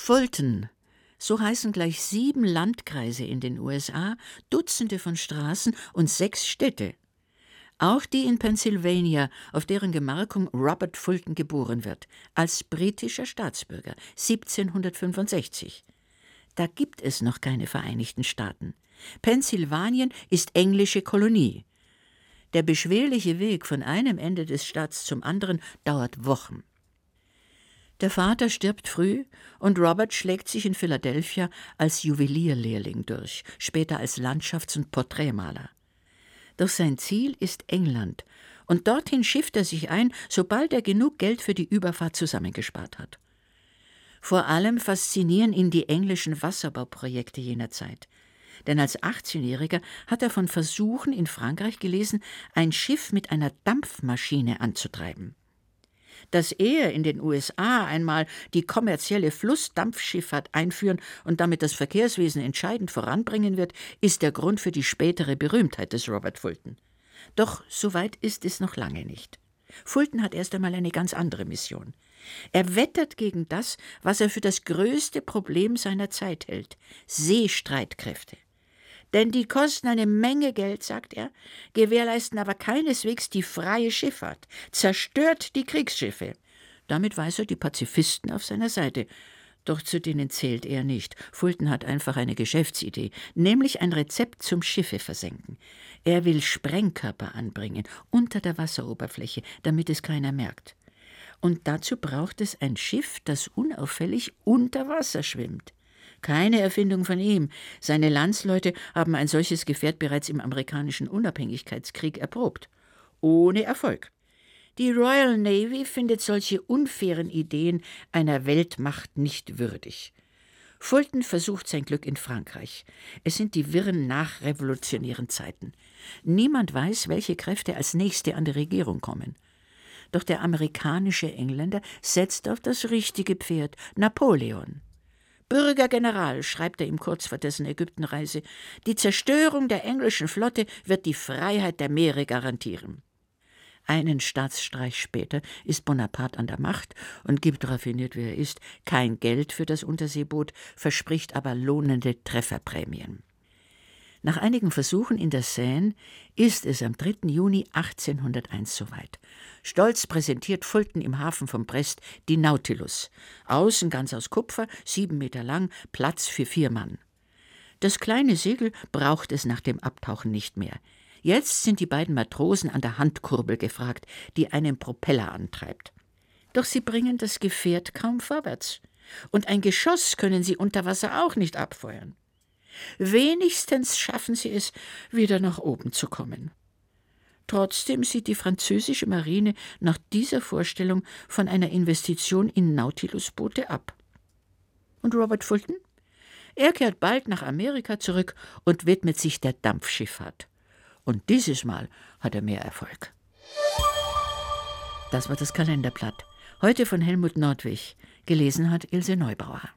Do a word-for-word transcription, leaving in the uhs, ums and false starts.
Fulton. So heißen gleich sieben Landkreise in den U S A, Dutzende von Straßen und sechs Städte. Auch die in Pennsylvania, auf deren Gemarkung Robert Fulton geboren wird, als britischer Staatsbürger siebzehnhundertfünfundsechzig. Da gibt es noch keine Vereinigten Staaten. Pennsylvanien ist englische Kolonie. Der beschwerliche Weg von einem Ende des Staats zum anderen dauert Wochen. Der Vater stirbt früh und Robert schlägt sich in Philadelphia als Juwelierlehrling durch, später als Landschafts- und Porträtmaler. Doch sein Ziel ist England und dorthin schifft er sich ein, sobald er genug Geld für die Überfahrt zusammengespart hat. Vor allem faszinieren ihn die englischen Wasserbauprojekte jener Zeit. Denn als achtzehnjähriger hat er von Versuchen in Frankreich gelesen, ein Schiff mit einer Dampfmaschine anzutreiben. Dass er in den U S A einmal die kommerzielle Flussdampfschifffahrt einführen und damit das Verkehrswesen entscheidend voranbringen wird, ist der Grund für die spätere Berühmtheit des Robert Fulton. Doch so weit ist es noch lange nicht. Fulton hat erst einmal eine ganz andere Mission. Er wettert gegen das, was er für das größte Problem seiner Zeit hält: Seestreitkräfte. Denn die kosten eine Menge Geld, sagt er, gewährleisten aber keineswegs die freie Schifffahrt, zerstört die Kriegsschiffe. Damit weiß er die Pazifisten auf seiner Seite. Doch zu denen zählt er nicht. Fulton hat einfach eine Geschäftsidee, nämlich ein Rezept zum Schiffe versenken. Er will Sprengkörper anbringen, unter der Wasseroberfläche, damit es keiner merkt. Und dazu braucht es ein Schiff, das unauffällig unter Wasser schwimmt. Keine Erfindung von ihm. Seine Landsleute haben ein solches Gefährt bereits im amerikanischen Unabhängigkeitskrieg erprobt. Ohne Erfolg. Die Royal Navy findet solche unfairen Ideen einer Weltmacht nicht würdig. Fulton versucht sein Glück in Frankreich. Es sind die wirren nachrevolutionären Zeiten. Niemand weiß, welche Kräfte als Nächste an die Regierung kommen. Doch der amerikanische Engländer setzt auf das richtige Pferd, Napoleon. Bürgergeneral, schreibt er ihm kurz vor dessen Ägyptenreise, die Zerstörung der englischen Flotte wird die Freiheit der Meere garantieren. Einen Staatsstreich später ist Bonaparte an der Macht und gibt, raffiniert wie er ist, kein Geld für das Unterseeboot, verspricht aber lohnende Trefferprämien. Nach einigen Versuchen in der Seine ist es am dritten Juni achtzehnhunderteins soweit. Stolz präsentiert Fulton im Hafen von Brest die Nautilus. Außen ganz aus Kupfer, sieben Meter lang, Platz für vier Mann. Das kleine Segel braucht es nach dem Abtauchen nicht mehr. Jetzt sind die beiden Matrosen an der Handkurbel gefragt, die einen Propeller antreibt. Doch sie bringen das Gefährt kaum vorwärts. Und ein Geschoss können sie unter Wasser auch nicht abfeuern. Wenigstens schaffen sie es, wieder nach oben zu kommen. Trotzdem sieht die französische Marine nach dieser Vorstellung von einer Investition in Nautilusboote ab. Und Robert Fulton? Er kehrt bald nach Amerika zurück und widmet sich der Dampfschifffahrt. Und dieses Mal hat er mehr Erfolg. Das war das Kalenderblatt. Heute von Helmut Nordwig. Gelesen hat Ilse Neubauer.